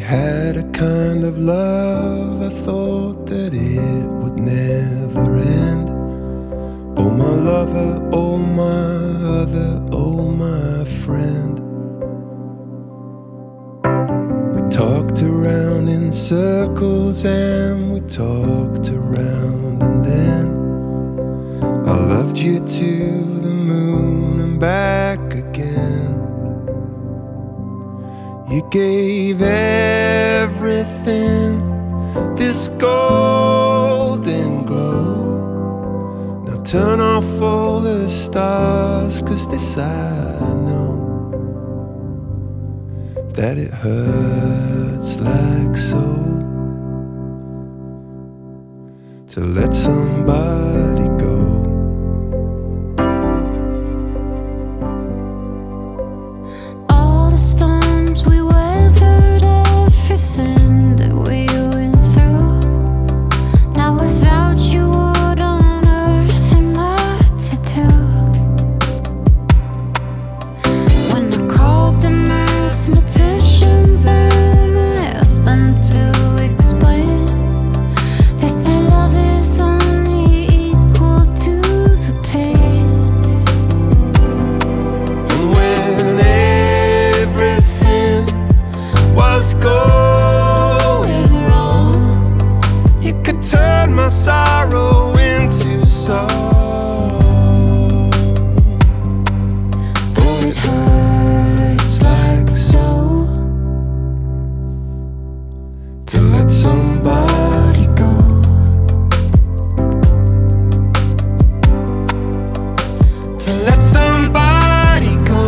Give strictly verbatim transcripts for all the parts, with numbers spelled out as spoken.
had a kind of love, I thought that it would never end. Oh my lover, oh my other, oh my friend. We talked around in circles and we talked around, and then I loved you to the moon and back again. You gave everything this golden glow. Now turn off all the stars, 'cause this I know, that it hurts like so to let somebody go. Was going wrong, you could turn my sorrow into song. Oh, it hurts like so to let somebody go, to let somebody go.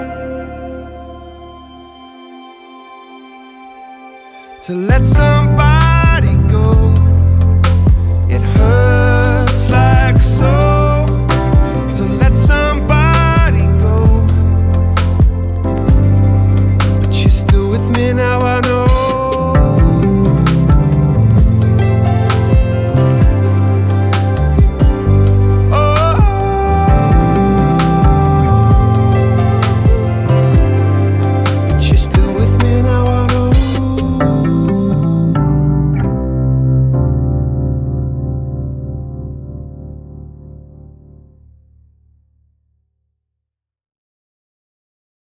To let somebody